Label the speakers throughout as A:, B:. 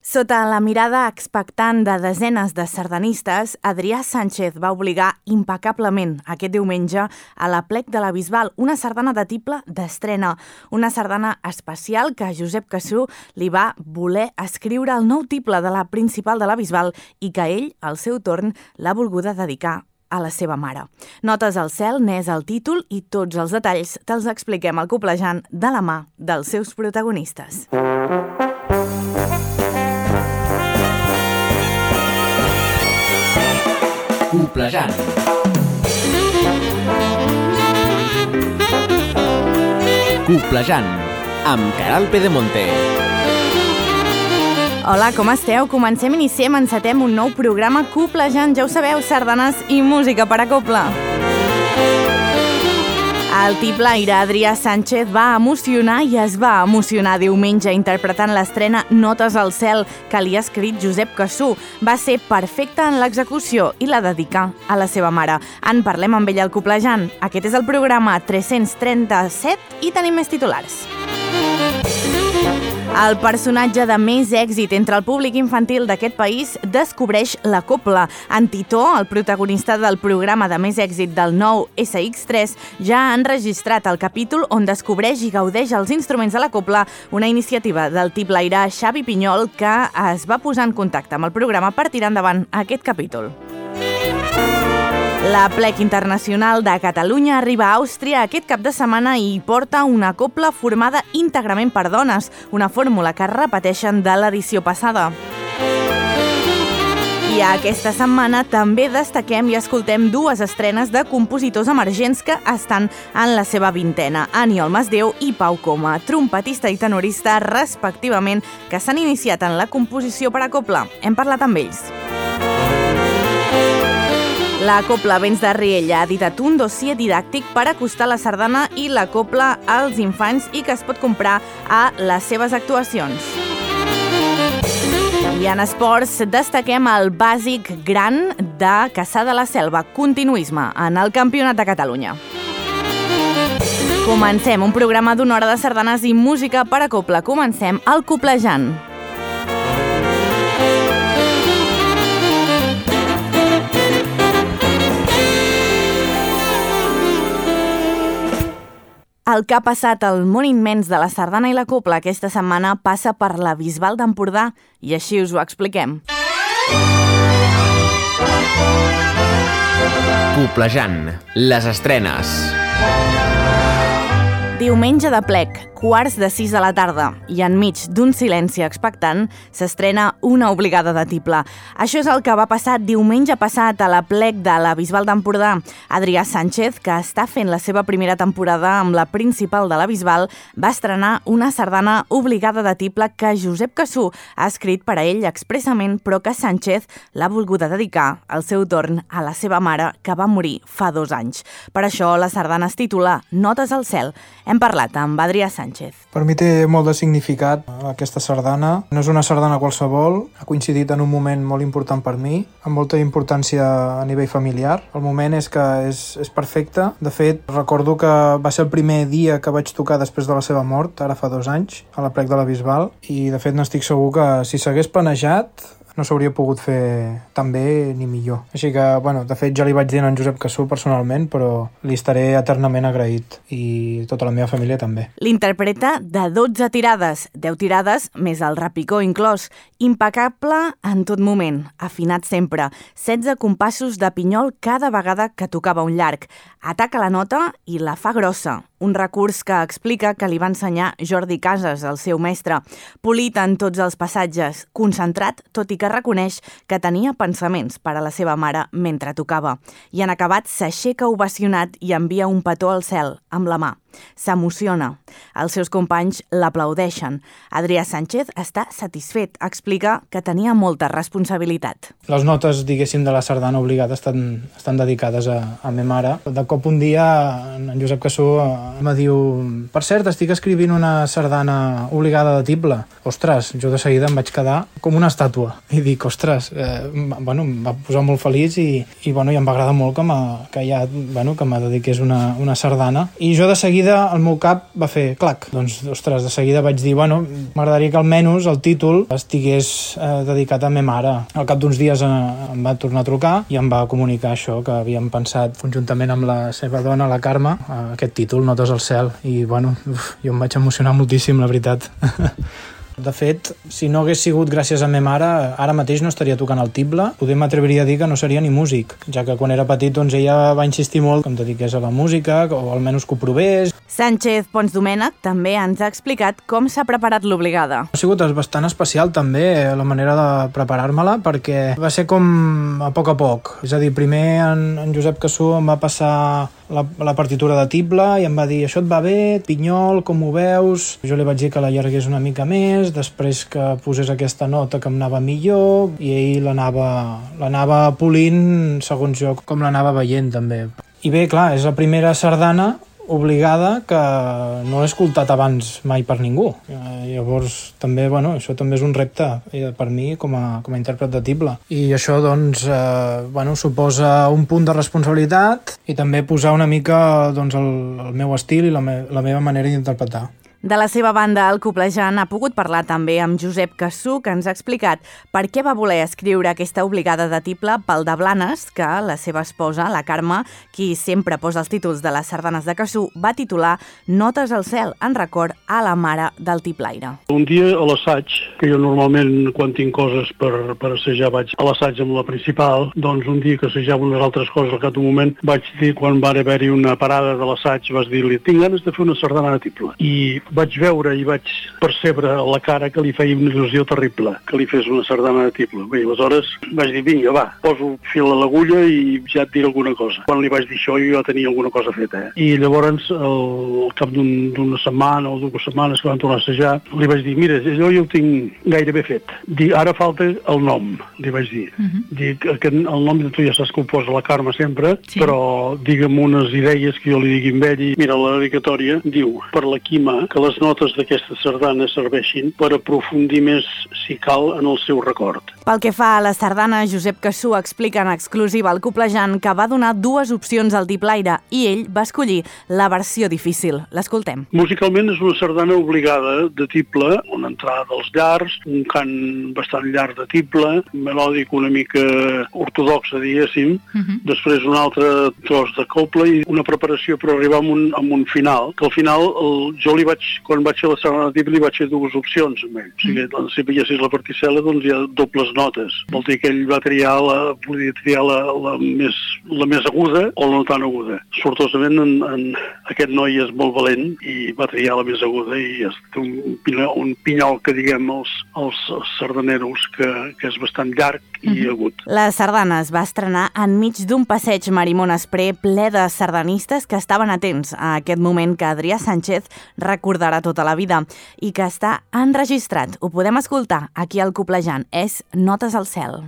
A: Sota la mirada expectant de desenes de sardanistes, Adrià Sánchez va obligar impecablement aquest diumenge a l'Aplec de la Bisbal, una sardana de tible d'estrena, una sardana especial que Josep Cassú li va voler escriure al nou tible de la principal de la Bisbal i que ell, al seu torn, l'ha volguda dedicar a la seva mare. Notes al cel n'és el títol i tots els detalls te'ls expliquem al Coplejant de la mà dels seus protagonistes.
B: Coplejant. Coplejant, amb Caral Pedemonte.
A: Hola, com esteu? Comencem, iniciem, encetem un nou programa Coplejant. Ja ho sabeu, sardanes i música per a copla. El tiplaire Adrià Sánchez va emocionar i es va emocionar diumenge interpretant l'estrena Notes al cel que li ha escrit Josep Cassú. Va ser perfecta en l'execució i la dedica a la seva mare. En parlem amb ella al Coplejant. Aquest és el programa 337 i tenim més titulars. El personatge de més èxit entre el públic infantil d'aquest país descobreix la copla. En Titó, el protagonista del programa de més èxit del nou SX3, ja ha enregistrat el capítol on descobreix i gaudeix els instruments de la copla, una iniciativa del tiplaire Xavi Pinyol que es va posar en contacte amb el programa per tirar endavant aquest capítol. L'Aplec Internacional de Catalunya arriba a Àustria aquest cap de setmana i porta una copla formada íntegrament per dones, una fórmula que repeteixen de l'edició passada. I aquesta setmana també destaquem i escoltem dues estrenes de compositors emergents que estan en la seva vintena, Aniol Masdeu i Pau Coma, trompetista i tenorista respectivament, que s'han iniciat en la composició per a copla. Hem parlat amb ells. La Copla Vents de Riella ha editat un dossier didàctic per acostar la sardana i la copla als infants i que es pot comprar a les seves actuacions. I en esports destaquem el bàsic gran de Cassà de la Selva, continuisme en el Campionat de Catalunya. Comencem un programa d'una hora de sardanes i música per a copla. Comencem el Coplejant. El que ha passat al món immens de la sardana i la copla aquesta setmana passa per la Bisbal d'Empordà i així us ho expliquem.
B: Coplejant, les estrenes.
A: Diumenge d'Aplec, 5:45 de la tarda, i enmig d'un silenci expectant s'estrena una obligada de tible. Això és el que va passar diumenge passat a l'Aplec de la Bisbal d'Empordà. Adrià Sánchez, que està fent la seva primera temporada amb la principal de la Bisbal, va estrenar una sardana obligada de tible que Josep Cassú ha escrit per a ell expressament, però que Sánchez l'ha volguda dedicar al seu torn a la seva mare, que va morir fa 2 anys. Per això la sardana es titula Notes al cel. Hem parlat amb Adrià Sánchez.
C: Per mi té molt de significat aquesta sardana. No és una sardana qualsevol, ha coincidit en un moment molt important per mi, amb molta importància a nivell familiar. El moment és que és perfecte. De fet, recordo que va ser el primer dia que vaig tocar després de la seva mort, ara fa 2 anys, a l'Aplec de la Bisbal, i de fet n'estic segur que si s'hagués planejat no s'hauria pogut fer tan bé ni millor. Així que, bueno, de fet ja li vaig dir a en Josep Cassú personalment, però li estaré eternament agraït i tota la meva família també.
A: L'interpreta de 12 tirades, 10 tirades més el repicó inclòs, impecable en tot moment, afinat sempre, 16 compassos de pinyol cada vegada que tocava un llarg. Ataca la nota i la fa grossa, un recurs que explica que li va ensenyar Jordi Casas, el seu mestre. Polit en tots els passatges, concentrat, tot i que reconeix que tenia pensaments per a la seva mare mentre tocava. I en acabat s'aixeca ovacionat i envia un petó al cel amb la mà. S'emociona. Els seus companys l'aplaudeixen. Adrià Sánchez està satisfet. Explica que tenia molta responsabilitat.
C: Les notes, diguéssim, de la sardana obligada estan dedicades a meva mare. De cop un dia en Josep Cassú em diu: per cert, estic escrivint una sardana obligada de tible. Ostres, jo de seguida em vaig quedar com una estàtua. I dic, ostres, em va posar molt feliç i em va agradar molt que me dediqués una sardana. I jo de seguida seguida el meu cap va fer clac. Doncs, ostres, de seguida vaig dir, bueno, m'agradaria que almenys el títol estigués dedicat a ma mare. Al cap d'uns dies em va tornar a trucar i em va comunicar això, que havíem pensat conjuntament amb la seva dona, la Carme, aquest títol, Notes al cel. I, bueno, jo em vaig emocionar moltíssim, la veritat. De fet, si no hagués sigut gràcies a ma mare, ara mateix no estaria tocant el tible. Poder m'atreviria a dir que no seria ni músic, ja que quan era petit doncs, ella va insistir molt que em dediqués a la música, o almenys que ho provés.
A: Sánchez Pons Domènech també ens ha explicat com s'ha preparat l'obligada.
C: Ha sigut bastant especial també la manera de preparar-me-la, perquè va ser com a poc. És a dir, primer en Josep Cassú em va passar la partitura de tible i em va dir, això et va bé, Pinyol, com ho veus? Jo li vaig dir que l'allargués una mica més, després que posés aquesta nota que em anava millor, i ell l'anava polint segons jo com l'anava veient també. I bé, clar, és la primera sardana obligada que no l'he escoltat abans mai per ningú. Llavors, també, bueno, això també és un repte per mi com a intèrpret de tible. I això, doncs, suposa un punt de responsabilitat i també posar una mica doncs, el meu estil i la meva manera d'interpretar.
A: De la seva banda, el Coplejant ha pogut parlar també amb Josep Cassú, que ens ha explicat per què va voler escriure aquesta obligada de tible pel de Blanes, que la seva esposa, la Carme, qui sempre posa els títols de les sardanes de Cassú, va titular Notes al cel, en record a la mare del tiplaire.
D: Un dia a l'assaig, que jo normalment quan tinc coses per assajar vaig a l'assaig amb la principal, doncs un dia que assajava unes altres coses al cap d'un moment vaig dir, quan va haver-hi una parada de l'assaig, vas dir-li, tinc ganes de fer una sardana de tible. I vaig veure i vaig percebre a la cara que li feia una il·lusió terrible que li fes una sardana de tible. Bé, aleshores vaig dir, vinga, va, poso fil a l'agulla i ja et diré alguna cosa. Quan li vaig dir això jo ja tenia alguna cosa feta. I llavors, al cap d'una setmana o 2 setmanes que van tornar a assajar, li vaig dir, mira, allò jo ho tinc gairebé fet. Dic, ara falta el nom, li vaig dir. Dic, que el nom de tu ja saps que ho posa la Carme sempre, sí. Però digue'm unes idees que jo li digui amb ell. Mira, la dedicatòria diu, per la Quima, que les notes d'aquesta sardana serveixin per aprofundir més, si cal, en el seu record.
A: Pel que fa a la sardana, Josep Cassú explica en exclusiva al Coplejant que va donar 2 opcions al tiplaire i ell va escollir la versió difícil. L'escoltem.
D: Musicalment és una sardana obligada de tible, una entrada dels llars, un cant bastant llarg de tible, melòdic una mica ortodoxa, diguéssim, després un altre tros de coble i una preparació per arribar a un final, que al final jo li vaig, quan vaig fer la sardana de tible, li vaig fer 2 opcions amb ell. O sigui, si veiessis la particel·la, doncs hi ha dobles notes. Vol dir que ell va triar la més aguda o la no tan aguda. Sortosament, aquest noi és molt valent i va triar la més aguda i té un pinyol que diguem els sardaneros que és bastant llarg i agut.
A: La sardana es va estrenar enmig d'un passeig Marimon Espré ple de sardanistes que estaven atents a aquest moment que Adrià Sánchez recordarà tota la vida i que està enregistrat. Ho podem escoltar aquí al Coplejant. És Notes al cel.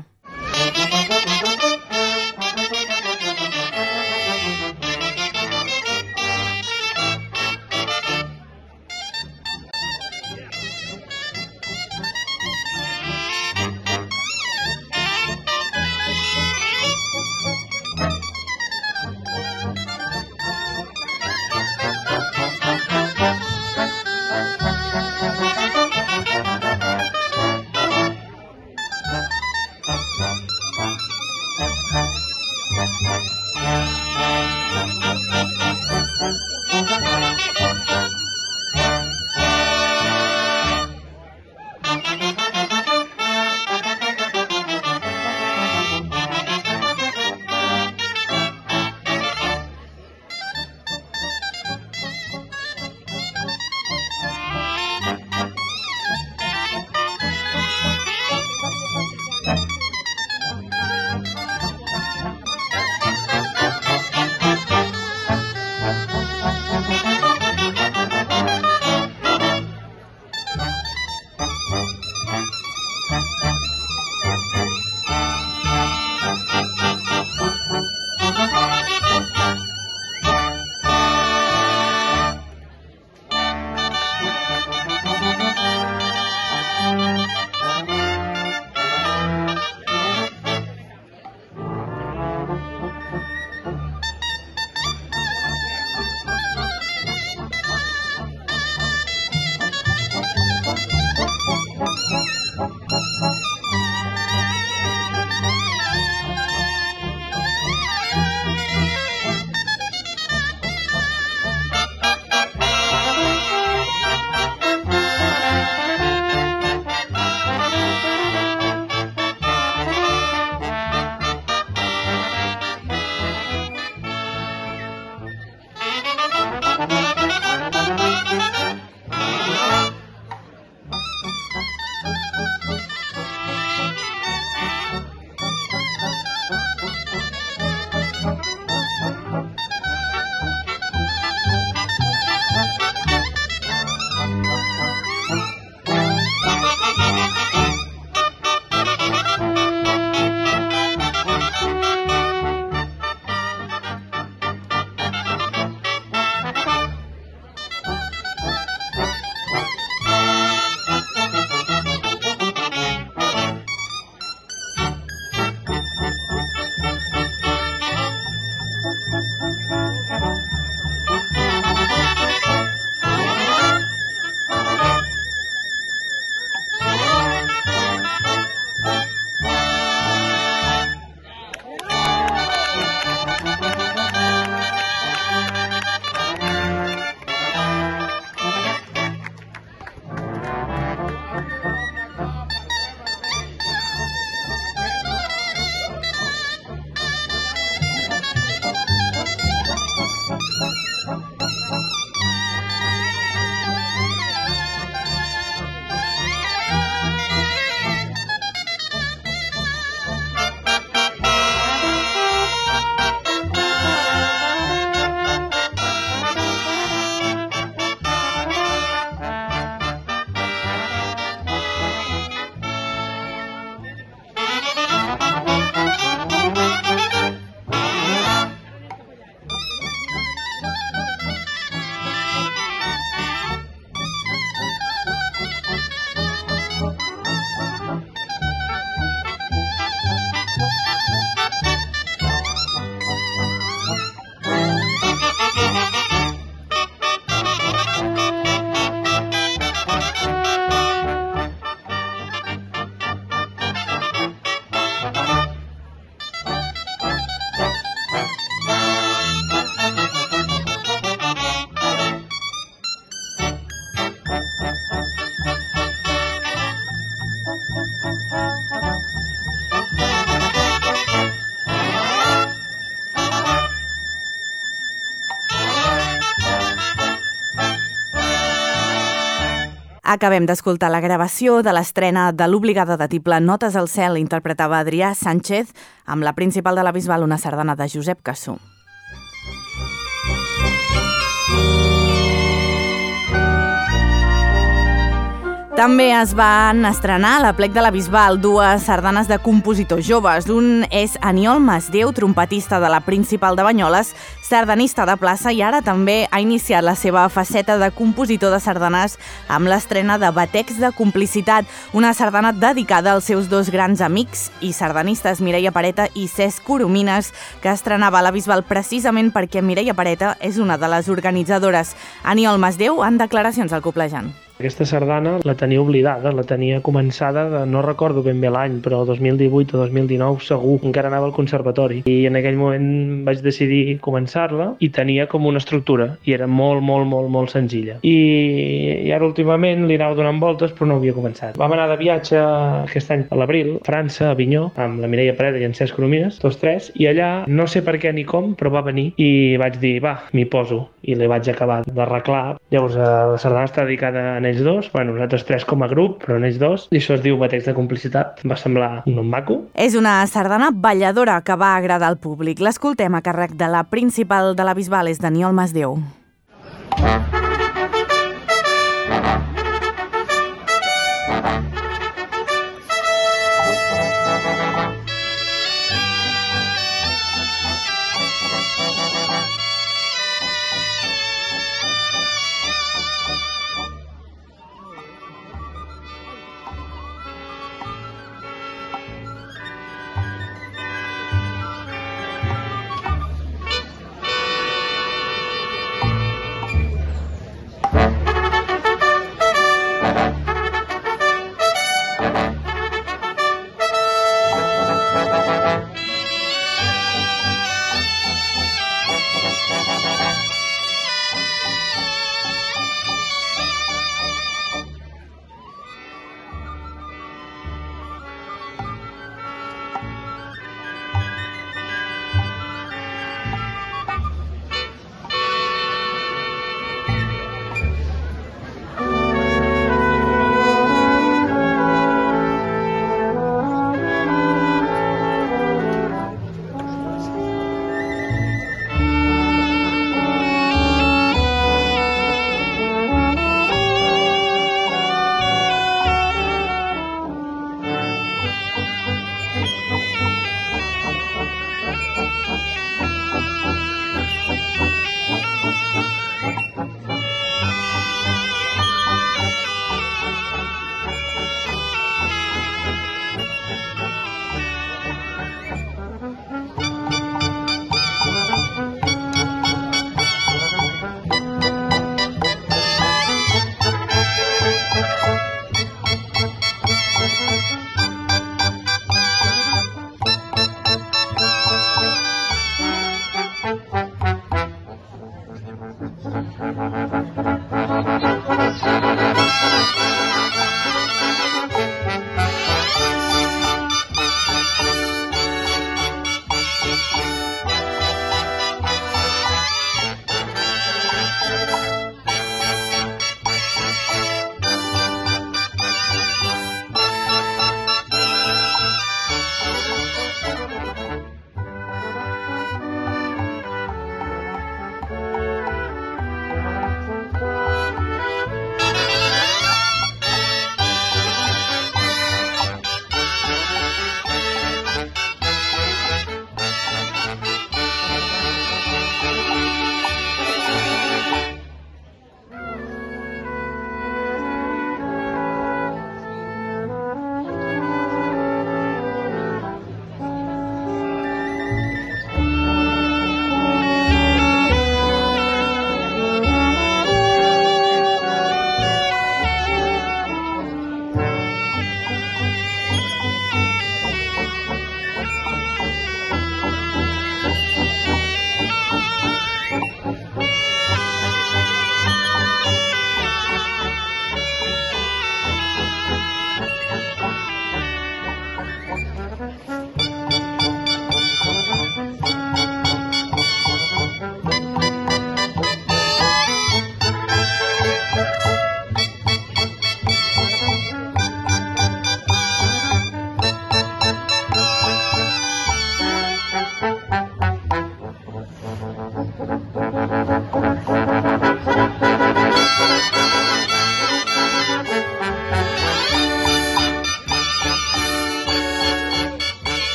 A: Acabem d'escoltar la gravació de l'estrena de l'obligada de tible Notes al cel, interpretava Adrià Sánchez, amb la principal de la Bisbal, una sardana de Josep Cassó. També es van estrenar a l'Aplec de la Bisbal dues sardanes de compositors joves. Un és Aniol Masdeu, trompetista de la Principal de Banyoles, sardanista de plaça, i ara també ha iniciat la seva faceta de compositor de sardanes amb l'estrena de Batecs de complicitat, una sardana dedicada als seus dos grans amics i sardanistes, Mireia Pareta i Cesc Coromines, que estrenava a la Bisbal precisament perquè Mireia Pareta és una de les organitzadores. Aniol Masdeu en declaracions al Coplejant.
E: Aquesta sardana la tenia oblidada, la tenia començada, no recordo ben bé l'any, però 2018 o 2019 segur, encara anava al conservatori. I en aquell moment vaig decidir començar-la i tenia com una estructura, i era molt senzilla. I ara últimament li anava donant voltes, però no havia començat. Vam anar de viatge aquest any a l'abril, a França, a Avinyó, amb la Mireia Pareta i en Cesc Coromines, tots tres, i allà, no sé per què ni com, però va venir i vaig dir, va, m'hi poso, i li vaig acabar d'arreglar. Llavors, la sardana està dedicada a ells dos, nosaltres tres com a grup, però en ells dos, i això es diu Batecs de complicitat. Va semblar un nom maco.
A: És una sardana balladora que va agradar al públic. L'escoltem a càrrec de la Principal de la Bisbal, és Aniol Masdeu.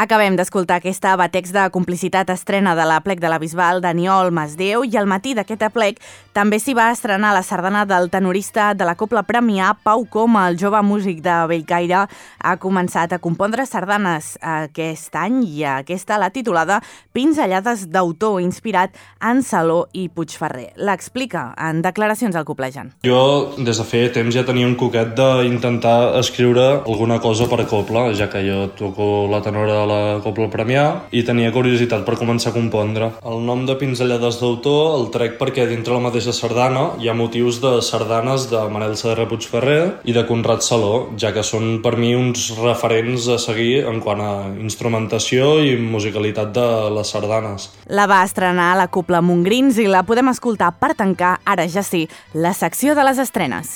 A: Acabem d'escoltar aquesta batex de complicitat estrena de l'Aplec de la Bisbal d'Aniol Masdeu i al matí d'aquest aplec també s'hi va estrenar la sardana del tenorista de la Cobla Premià, Pau Coma. El jove músic de Bellcaire ha començat a compondre sardanes aquest any i aquesta l'ha titulada Pinzellades d'autor, inspirat en Saló i Puigferrer. L'explica en declaracions al Coplejant.
F: Jo des de fer temps ja tenia un coquet d'intentar escriure alguna cosa per a cobla, ja que jo toco la tenora de la Cobla Premià i tenia curiositat per començar a compondre. El nom de Pinzellades d'autor el trec perquè dintre la mateixa sardana hi ha motius de sardanes de Manel Saderra Puigferrer i de Conrad Saló, ja que són per mi uns referents a seguir en quant a instrumentació i musicalitat de les sardanes.
A: La va estrenar la Cobla Montgrins i la podem escoltar per tancar, ara ja sí, la secció de les estrenes.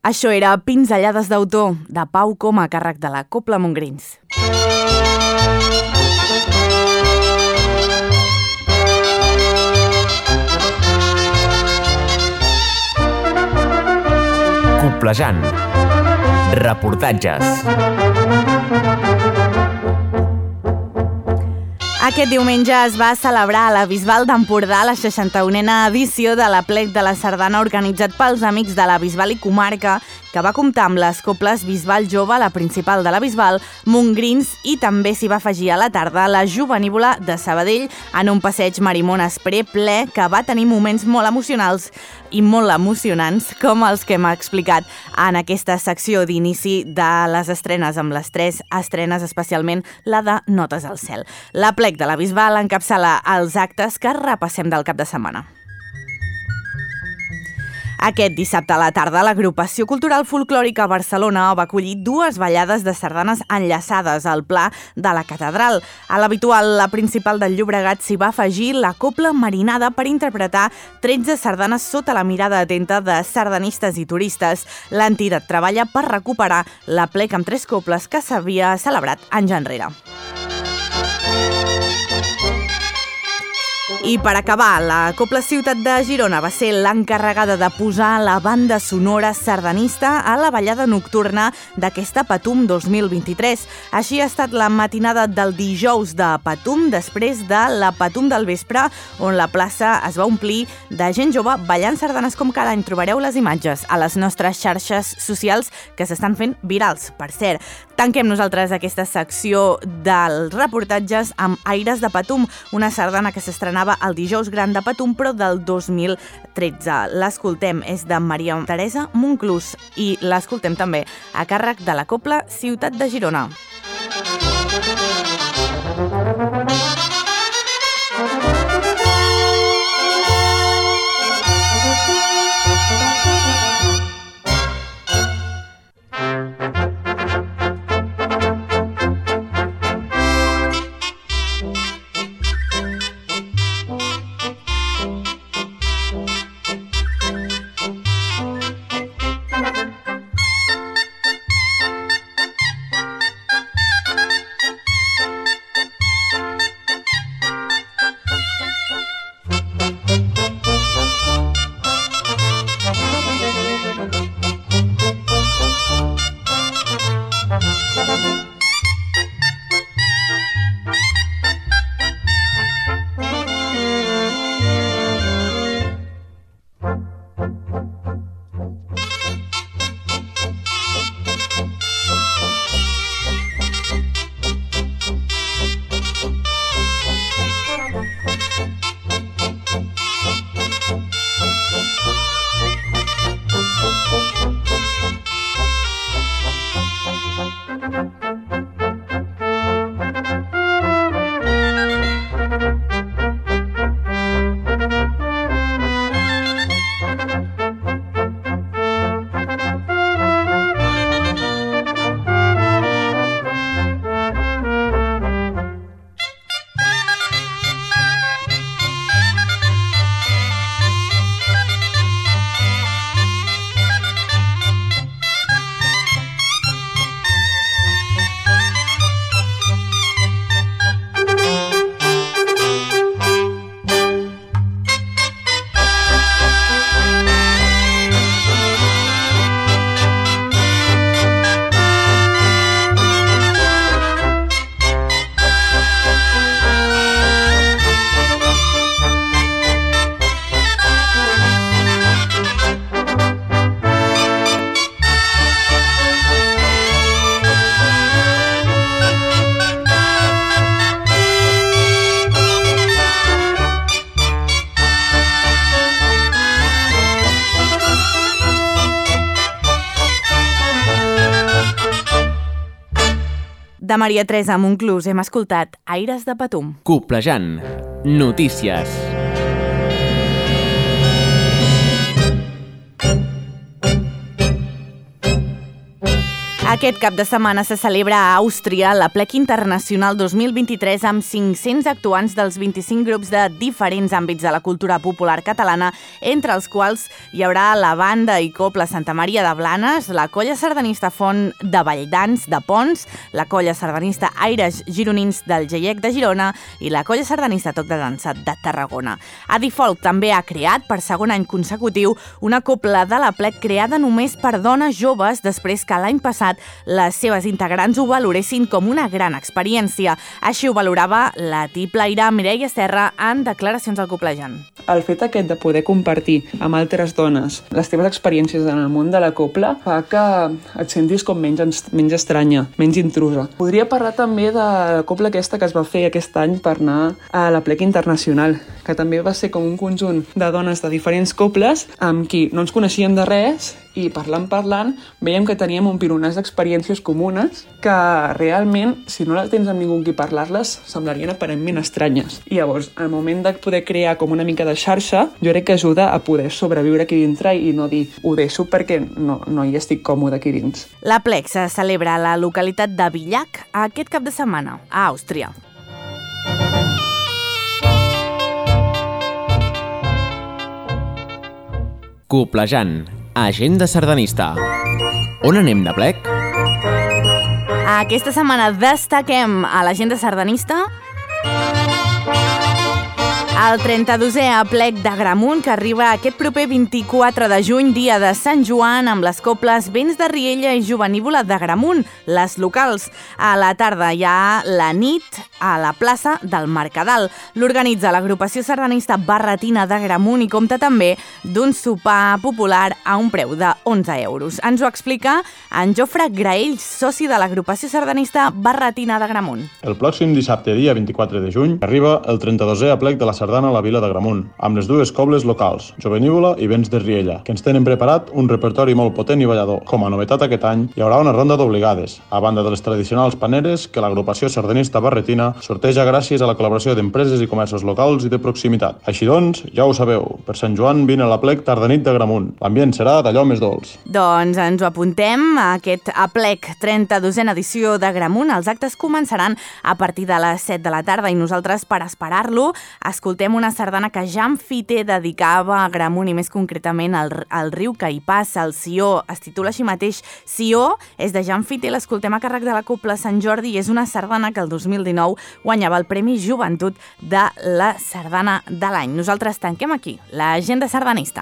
A: Això era Pinzellades d'autor, de Pau Coma, a càrrec de la Cobla Montgrins.
B: Coblejant. Reportatges.
A: Aquest diumenge es va celebrar a la Bisbal d'Empordà la 61a edició de l'Aplec de la Sardana organitzat pels Amics de la Bisbal i Comarca, que va comptar amb les coples Bisbal Jove, la principal de la Bisbal, Montgrins, i també s'hi va afegir a la tarda la Jovenívola de Sabadell en un passeig Marimón Espré ple que va tenir moments molt emocionals i molt emocionants, com els que hem explicat en aquesta secció d'inici de les estrenes, amb les 3 estrenes, especialment la de Notes al cel. L'Aplec de la Bisbal encapçala els actes que repassem del cap de setmana. Aquest dissabte a la tarda, l'Agrupació Cultural Folclòrica Barcelona va acollir 2 ballades de sardanes enllaçades al pla de la catedral. A l'habitual, la principal del Llobregat, s'hi va afegir la Cobla Marinada per interpretar 13 sardanes sota la mirada atenta de sardanistes i turistes. L'entitat treballa per recuperar l'Aplec amb 3 cobles que s'havia celebrat anys enrere. I per acabar, la Cobla Ciutat de Girona va ser l'encarregada de posar la banda sonora sardanista a la ballada nocturna d'aquesta Patum 2023. Així ha estat la matinada del dijous de Patum, després de la Patum del vespre, on la plaça es va omplir de gent jove ballant sardanes com cada any. Trobareu les imatges a les nostres xarxes socials que s'estan fent virals, per cert. Tanquem nosaltres aquesta secció dels reportatges amb Aires de Patum, una sardana que s'estrenava el dijous gran de Patum, però del 2013. L'escoltem, és de Maria Teresa Monclús i l'escoltem també a càrrec de la Cobla Ciutat de Girona. De Maria Teresa Monclús hem escoltat Aires de Patum.
B: Coblejant. Notícies.
A: Aquest cap de setmana se celebra a Àustria l'Aplec Internacional 2023 amb 500 actuants dels 25 grups de diferents àmbits de la cultura popular catalana, entre els quals hi haurà la banda i copla Santa Maria de Blanes, la colla sardanista Font de Valldans de Pons, la colla sardanista Aires Gironins del GIEC de Girona i la colla sardanista Toc de Dansa de Tarragona. Adi Folk també ha creat, per segon any consecutiu, una copla de l'Aplec creada només per dones joves després que l'any passat les seves integrants ho valoressin com una gran experiència. Així ho valorava la tiplaire Mireia Serra en declaracions al Coplejant.
G: El fet aquest de poder compartir amb altres dones les teves experiències en el món de la copla fa que et sentis com menys estranya, menys intrusa. Podria parlar també de la copla aquesta que es va fer aquest any per anar a l'Aplec Internacional, que també va ser com un conjunt de dones de diferents coples amb qui no ens coneixíem de res i parlant, veiem que teníem un pironàs d'experiències comunes que realment, si no les tens amb ningú amb qui parlar-les, semblarien aparentment estranyes. I llavors, al moment de poder crear com una mica de xarxa, jo crec que ajuda a poder sobreviure aquí dintre i no dir ho deixo perquè no hi estic còmode aquí dins.
A: L'Aplec se celebra a la localitat de Villac aquest cap de setmana, a Àustria.
B: Coplejant, agenda sardanista. On anem de plec?
A: Aquesta setmana destaquem a l'agenda sardanista el 32è Aplec d'Agramunt, que arriba aquest proper 24 de juny, dia de Sant Joan, amb les coples Vents de Riella i Jovenívola d'Agramunt, les locals. A la tarda hi ha la nit a la plaça del Mercadal. L'organitza l'agrupació sardanista Barretina d'Agramunt i compta també d'un sopar popular a un preu de 11 euros. Ens ho explica en Jofre Graells, soci de l'agrupació sardanista Barretina d'Agramunt.
H: El pròxim dissabte, dia 24 de juny, arriba el 32è Aplec de la Sardana a la vila d'Agramunt, amb les dues cobles locals, Jovenívola i Vents de Riella, que ens tenen preparat un repertori molt potent i ballador. Com a novetat aquest any, hi haurà una ronda d'obligades, a banda de les tradicionals paneres que l'agrupació sardanista Barretina sorteja gràcies a la col·laboració d'empreses i comerços locals i de proximitat. Així doncs, ja ho sabeu, per Sant Joan vine a l'Aplec Tardanit d'Agramunt. L'ambient serà d'allò més dolç.
A: Doncs ens ho apuntem, a aquest Aplec 32a edició d'Agramunt. Els actes començaran a partir de les 7 de la tarda i nosaltres, per esperar-lo, escoltem una sardana que Jan Fiter dedicava a Agramunt i més concretament al riu que hi passa, el Sió. Es titula així mateix Sió, és de Jan Fiter, l'escoltem a càrrec de la Copla Sant Jordi i és una sardana que el 2019 guanyava el Premi Joventut de la Sardana de l'any. Nosaltres tanquem aquí l'agenda sardanista.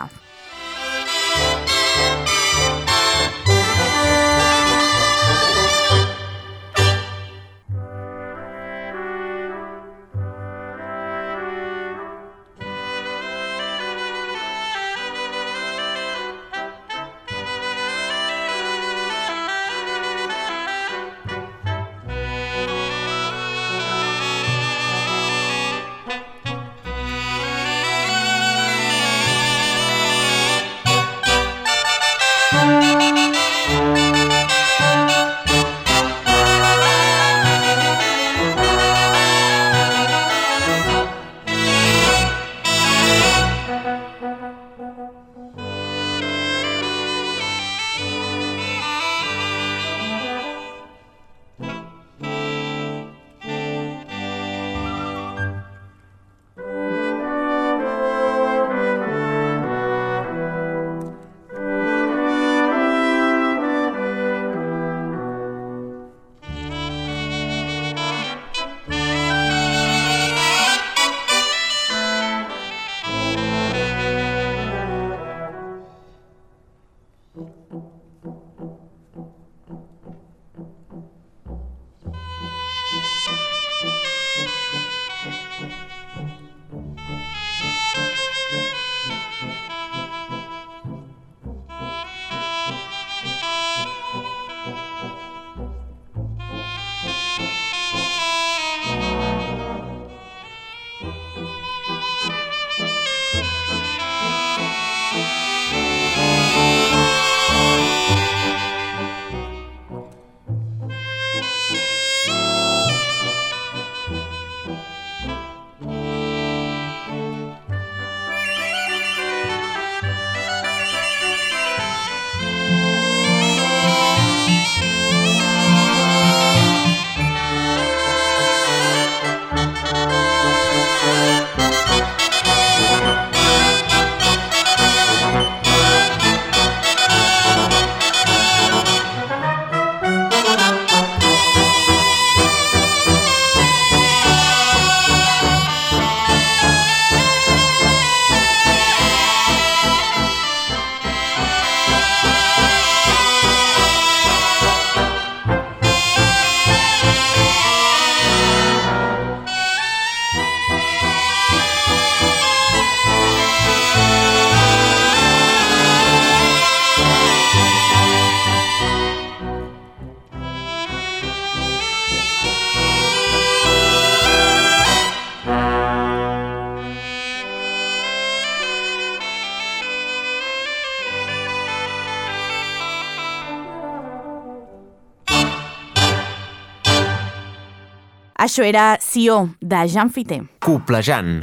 A: Això era Sió, de Jean Fité.
B: Coplejant.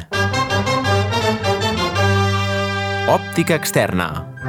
B: Òptica externa.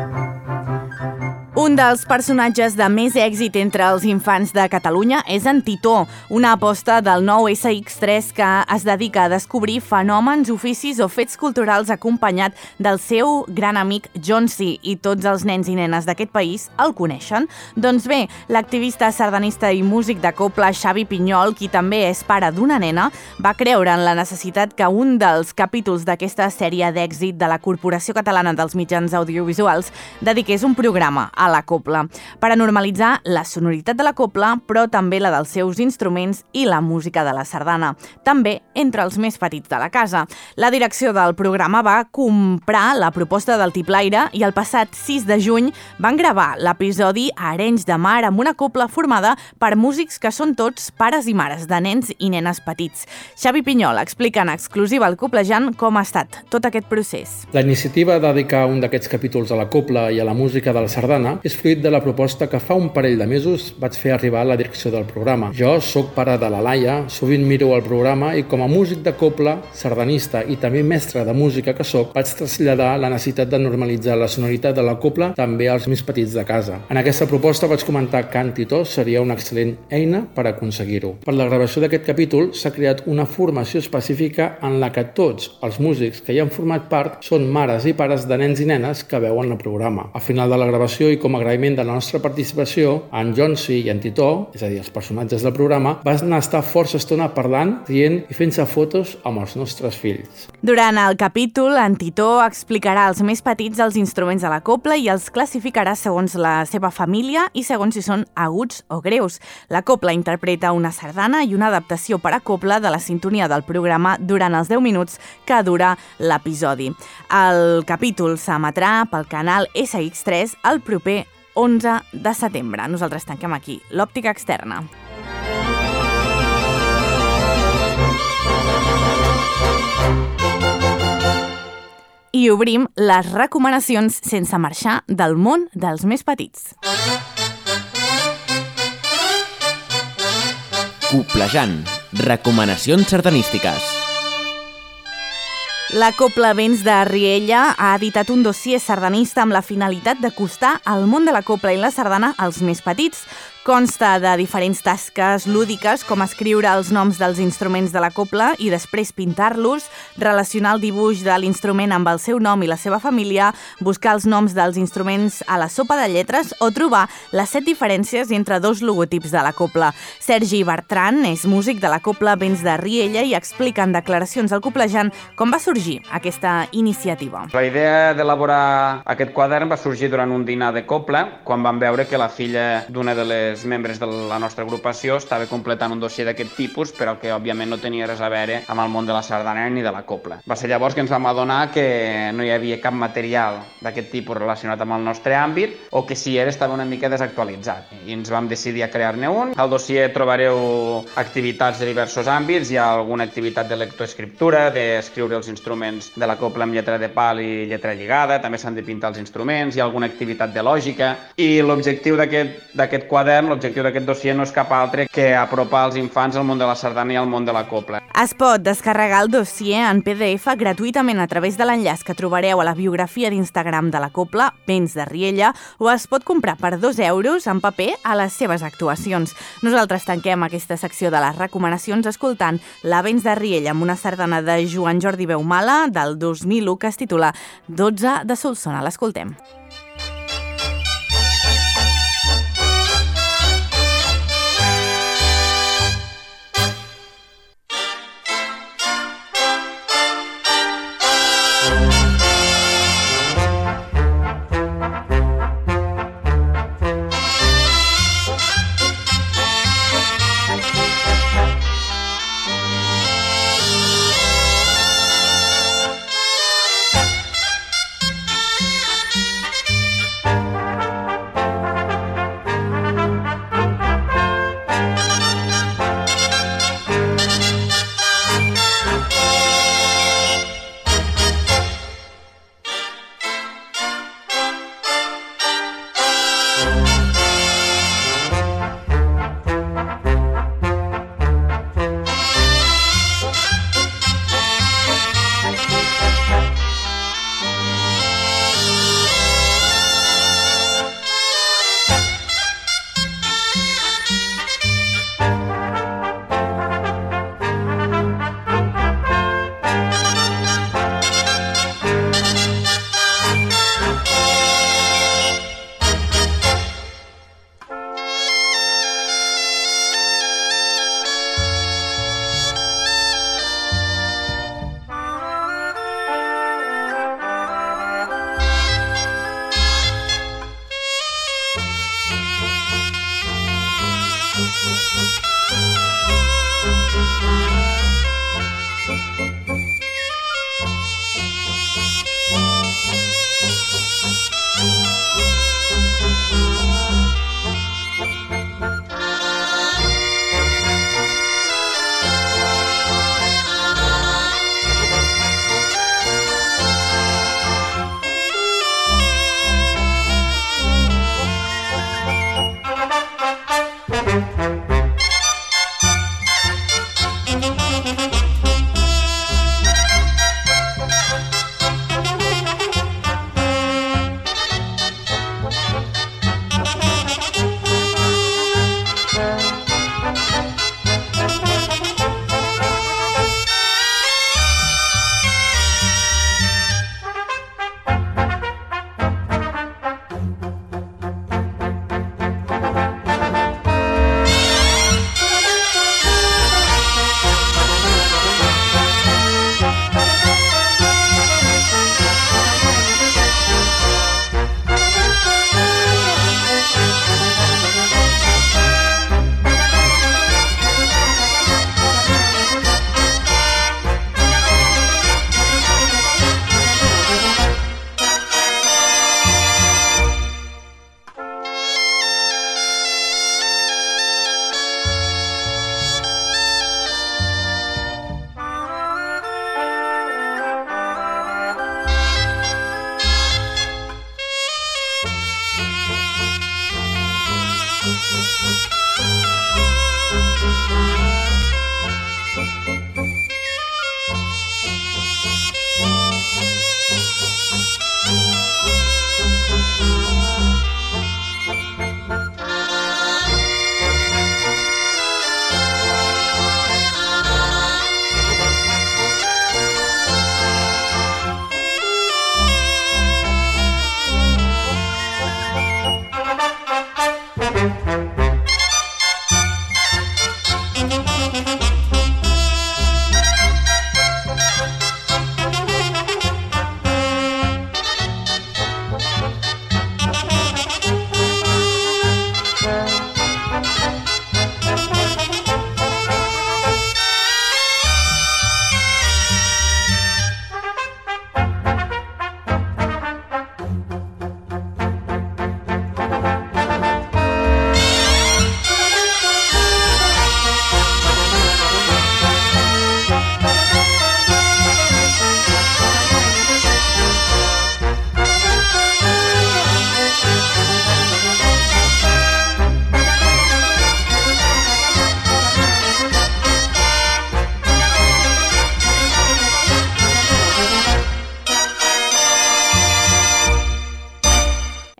A: Un dels personatges de més èxit entre els infants de Catalunya és en Titó, una aposta del nou SX3 que es dedica a descobrir fenòmens, oficis o fets culturals acompanyat del seu gran amic Jonsi, i tots els nens i nenes d'aquest país el coneixen. Doncs bé, l'activista sardanista i músic de cobla Xavi Pinyol, qui també és pare d'una nena, va creure en la necessitat que un dels capítols d'aquesta sèrie d'èxit de la Corporació Catalana dels Mitjans Audiovisuals dediqués un programa a la cobla, per a normalitzar la sonoritat de la cobla, però també la dels seus instruments i la música de la sardana, també entre els més petits de la casa. La direcció del programa va comprar la proposta del tiplaire i el passat 6 de juny van gravar l'episodi a Arenys de Mar amb una cobla formada per músics que són tots pares i mares de nens i nenes petits. Xavi Pinyol explica en exclusiva al Coplejant com ha estat tot aquest procés.
I: La iniciativa de dedicar un d'aquests capítols a la cobla i a la música de la sardana és fruit de la proposta que fa un parell de mesos vaig fer arribar a la direcció del programa. Jo sóc pare de la Laia, sovint miro el programa i com a músic de cobla, sardanista i també mestre de música que sóc, vaig traslladar la necessitat de normalitzar la sonoritat de la cobla també als més petits de casa. En aquesta proposta vaig comentar que en Titó seria una excel·lent eina per aconseguir-ho. Per la gravació d'aquest capítol s'ha creat una formació específica en la que tots els músics que hi han format part són mares i pares de nens i nenes que veuen el programa. Al final de la gravació i com a agraïment de la nostra participació, en Jonsi i en Titó, és a dir, els personatges del programa, van estar força estona parlant, rient i fent-se fotos amb els nostres fills.
A: Durant el capítol, en Titó explicarà als més petits els instruments de la cobla i els classificarà segons la seva família i segons si són aguts o greus. La cobla interpreta una sardana i una adaptació per a cobla de la sintonia del programa durant els 10 minuts que dura l'episodi. El capítol s'emetrà pel canal SX3 el proper 11 de setembre. Nosaltres tanquem aquí l'òptica externa. I obrim les recomanacions sense marxar del món dels més petits.
B: Coplejant. Recomanacions sardanístiques.
A: La Cobla Vents de Riella ha editat un dossier sardanista amb la finalitat d'acostar el món de la cobla i la sardana als més petits. Consta de diferents tasques lúdiques, com escriure els noms dels instruments de la cobla i després pintar-los, relacionar el dibuix de l'instrument amb el seu nom i la seva família, buscar els noms dels instruments a la sopa de lletres o trobar les 7 diferències entre 2 logotips de la cobla. Sergi Bertran és músic de la Cobla Vents de Riella i explica en declaracions al Coplejant com va sorgir aquesta iniciativa.
J: La idea d'elaborar aquest quadern va sorgir durant un dinar de cobla, quan vam veure que la filla d'una de les membres de la nostra agrupació estava completant un dossier d'aquest tipus, però que òbviament no tenia res a veure amb el món de la sardana ni de la cobla. Va ser llavors que ens vam adonar que no hi havia cap material d'aquest tipus relacionat amb el nostre àmbit, o que si era estava una mica desactualitzat. I ens vam decidir a crear-ne un. Al dossier trobareu activitats de diversos àmbits, hi ha alguna activitat de lectoescriptura, d'escriure els instruments de la cobla amb lletra de pal i lletra lligada, també s'han de pintar els instruments, hi ha alguna activitat de lògica, i l'objectiu d'aquest quadern, l'objectiu d'aquest dossier no és cap altre que apropar els infants al món de la sardana i al món de la cobla.
A: Es pot descarregar el dossier en PDF gratuïtament a través de l'enllaç que trobareu a la biografia d'Instagram de la Cobla Vents de Riella, o es pot comprar per 2 euros en paper a les seves actuacions. Nosaltres tanquem aquesta secció de les recomanacions escoltant la Vents de Riella amb una sardana de Joan Jordi Beumala del 2001 que es titula 12 de Solsona. L'escoltem.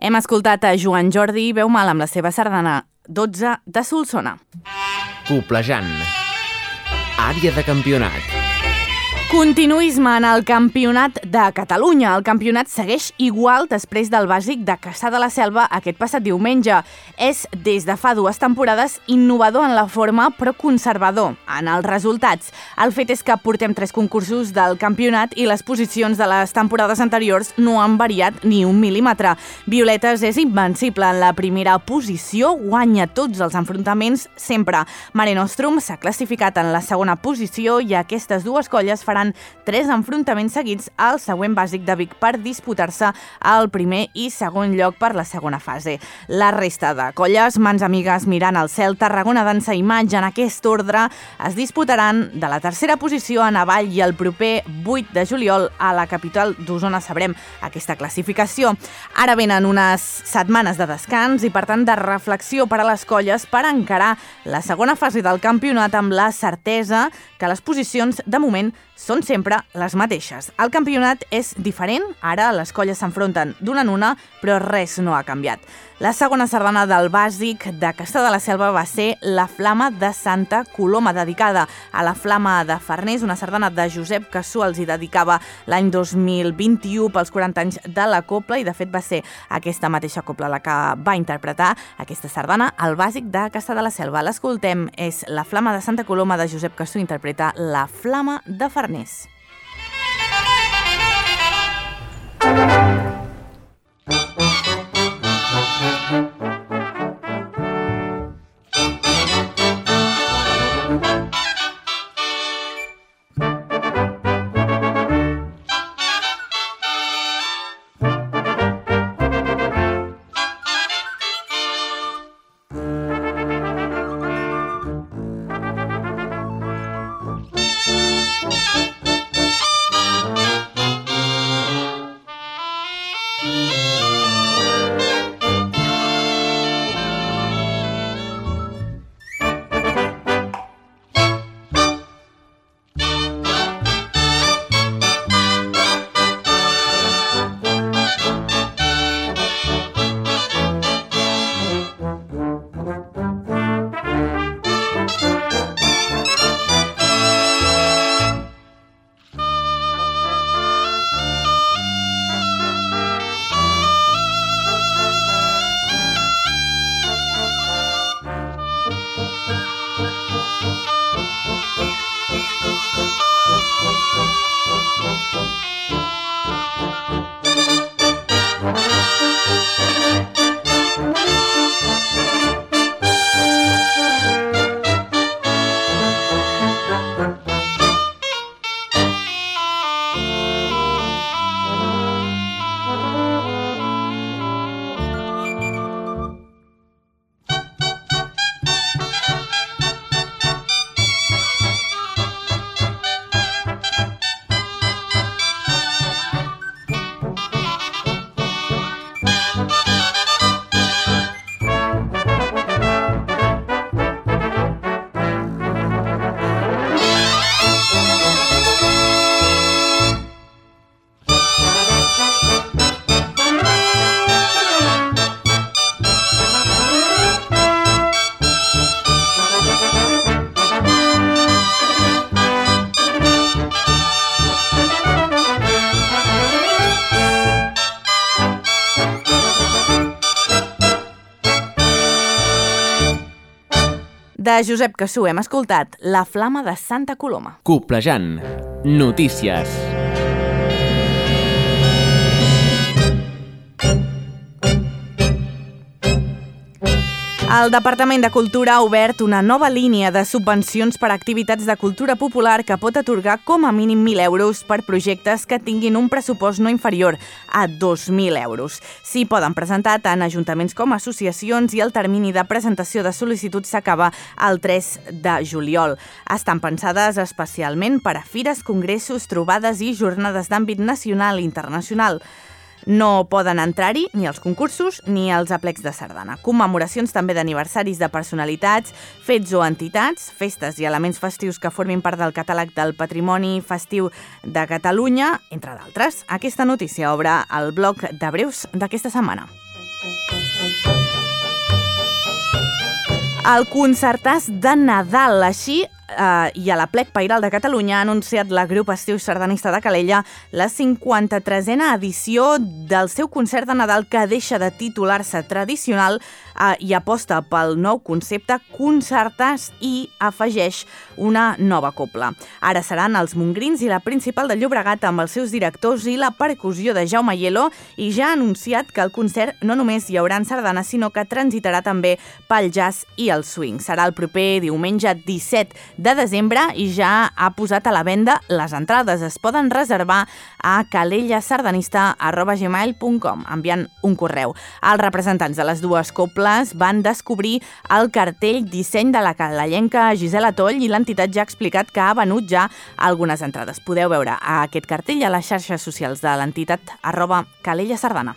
A: Hem escoltat a Joan Jordi Veu Mal amb la seva sardana 12 de Solsona.
B: Coplejant. Àrea de campionat.
A: Continuisme en el Campionat de Catalunya. El campionat segueix igual després del bàsic de Cassà de la Selva aquest passat diumenge. És, des de fa 2 temporades, innovador en la forma, però conservador en els resultats. El fet és que portem 3 concursos del campionat i les posicions de les temporades anteriors no han variat ni un mil·límetre. Violetes és invencible en la primera posició, guanya tots els enfrontaments sempre. Mare Nostrum s'ha classificat en la segona posició i aquestes dues colles faran 3 enfrontaments seguits al següent bàsic de Vic per disputar-se el primer i segon lloc per la segona fase. La resta de colles, Mans Amigues, Mirant al Cel, Tarragona Dansa i Imatge, en aquest ordre, es disputaran de la tercera posició a Navall i el proper 8 de juliol a la capital d'Osona sabrem aquesta classificació. Ara venen unes setmanes de descans i, per tant, de reflexió per a les colles per encarar la segona fase del campionat amb la certesa que les posicions, de moment, són sempre les mateixes. El campionat és diferent, ara les colles s'enfronten d'una en una, però res no ha canviat. La segona sardana del bàsic de Cassà de la Selva va ser La Flama de Santa Coloma, dedicada a la Flama de Farners, una sardana de Josep Cassú, els hi dedicava l'any 2021 pels 40 anys de la copla, i de fet va ser aquesta mateixa copla la que va interpretar aquesta sardana al bàsic de Cassà de la Selva. L'escoltem, és La Flama de Santa Coloma de Josep Cassú, interpreta La Flama de Farners. De Josep Cassú hem escoltat La Flama de Santa Coloma.
B: Coplejant. Notícies.
A: El Departament de Cultura ha obert una nova línia de subvencions per a activitats de cultura popular que pot atorgar com a mínim 1.000 euros per projectes que tinguin un pressupost no inferior a 2.000 euros. S'hi poden presentar tant ajuntaments com associacions i el termini de presentació de sol·licituds s'acaba el 3 de juliol. Estan pensades especialment per a fires, congressos, trobades i jornades d'àmbit nacional i internacional. No poden entrar-hi ni els concursos ni els aplecs de sardana. Commemoracions també d'aniversaris de personalitats, fets o entitats, festes i elements festius que formin part del catàleg del Patrimoni Festiu de Catalunya, entre d'altres. Aquesta notícia obre el bloc de breus d'aquesta setmana. El concertàs de Nadal, així i a la Plec Pairal de Catalunya ha anunciat l'agrupació sardanista de Calella la 53a edició del seu concert de Nadal, que deixa de titular-se tradicional i aposta pel nou concepte concertàs i afegeix una nova cobla. Ara seran els Mongrins i la Principal de Llobregat amb els seus directors i la percussió de Jaume Hielo, i ja ha anunciat que al concert no només hi haurà sardanes, sinó que transitarà també pel jazz i el swing. Serà el proper diumenge 17 de desembre i ja ha posat a la venda les entrades. Es poden reservar a calellasardanista@gmail.com enviant un correu. Els representants de les dues cobles van descobrir el cartell disseny de la calellenca Gisela Toll i l'entitat ja ha explicat que ha venut ja algunes entrades. Podeu veure aquest cartell a les xarxes socials de l'entitat @calellasardana.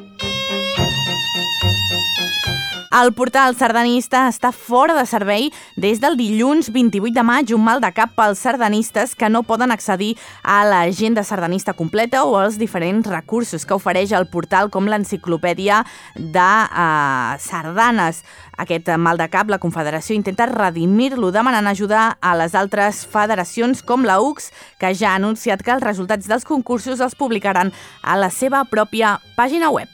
A: El portal sardanista està fora de servei des del dilluns 28 de maig, un mal de cap pels sardanistes que no poden accedir a l'agenda sardanista completa o als diferents recursos que ofereix el portal, com l'enciclopèdia de sardanes. Aquest mal de cap, la Confederació intenta redimir-lo demanant ajuda a les altres federacions com la UCS, que ja ha anunciat que els resultats dels concursos els publicaran a la seva pròpia pàgina web.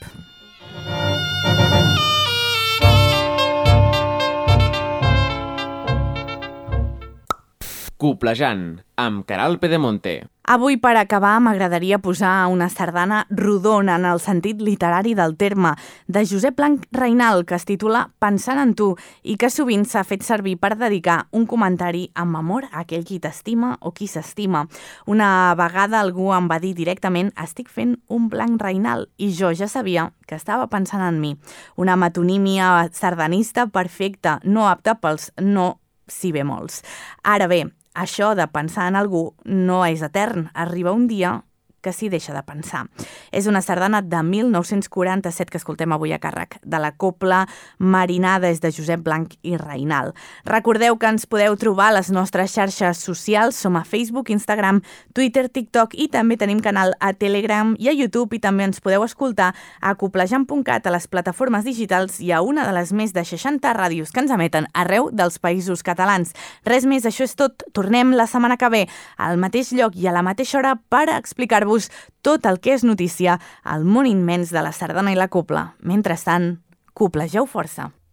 B: Coplejant, amb Caral Pedemonte.
A: Avui, per acabar, m'agradaria posar una sardana rodona en el sentit literari del terme, de Josep Blanc Reinal, que es titula Pensant en tu i que sovint s'ha fet servir per dedicar un comentari amb amor a aquell qui t'estima o qui s'estima. Una vegada algú em va dir directament «estic fent un Blanc Reinal» i jo ja sabia que estava pensant en mi. Una metonímia sardanista perfecta, no apta pels no si bemols. Ara bé, això de pensar en algú no és etern. Arriba un dia que s'hi deixa de pensar. És una sardana de 1947 que escoltem avui a càrrec de la cobla Marinada, és de Josep Blanc i Reinal. Recordeu que ens podeu trobar a les nostres xarxes socials. Som a Facebook, Instagram, Twitter, TikTok i també tenim canal a Telegram i a YouTube, i també ens podeu escoltar a coplejant.cat, a les plataformes digitals i a una de les més de 60 ràdios que ens emeten arreu dels països catalans. Res més, això és tot. Tornem la setmana que ve al mateix lloc i a la mateixa hora per explicar-vos tot el que és notícia al món immens de la sardana i la cobla. Mentrestant, coplegeu força.